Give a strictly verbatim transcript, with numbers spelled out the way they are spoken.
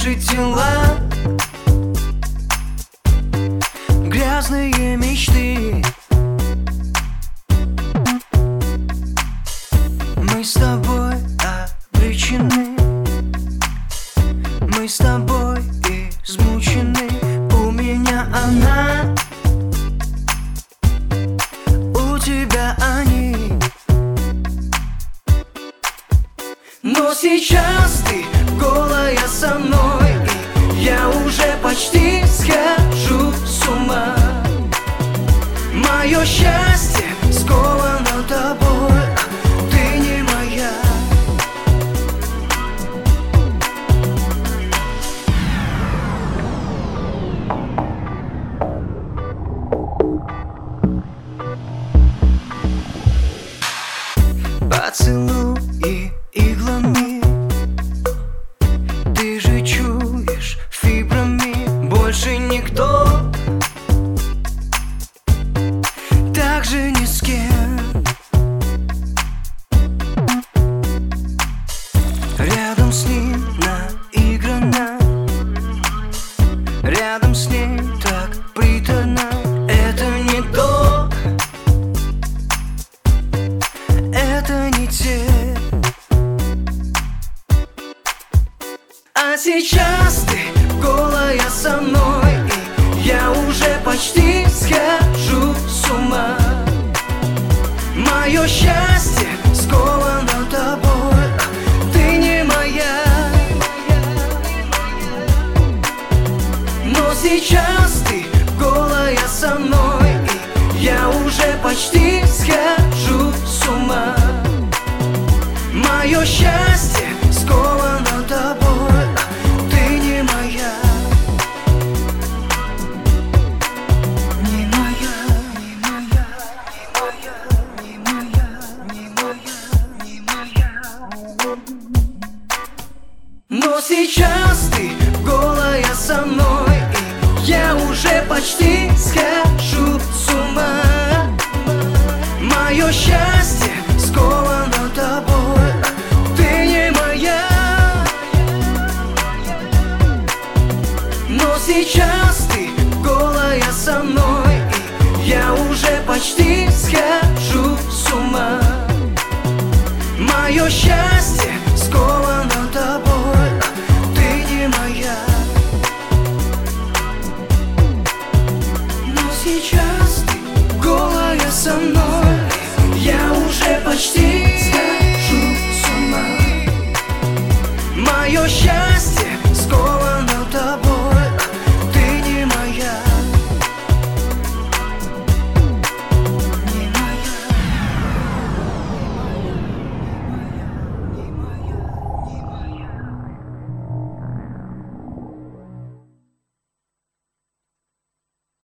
наши тела, грязные мечты. Мы с тобой обречены, мы с тобой измучены. У меня она, у тебя они. Но сейчас ты голая со мной, и я уже почти схожу с ума. Мое счастье сковано тобой, а ты не моя. Поцелуи иглами, ты же чуешь фибрами. Больше никто так же ни с кем. Рядом с ним наиграно, рядом с ней так приторно. Это не то, это не те. А сейчас ты голая со мной, и я уже почти схожу с ума. Мое счастье сковано тобой, а ты не моя. Но сейчас ты голая со мной, и я уже почти схожу с ума. Мое счастье сковано тобой, а ты не моя. Не моя, не моя, не моя, не моя, не моя. Но сейчас ты голая со мной, и я уже почти схожу с ума. Мое счастье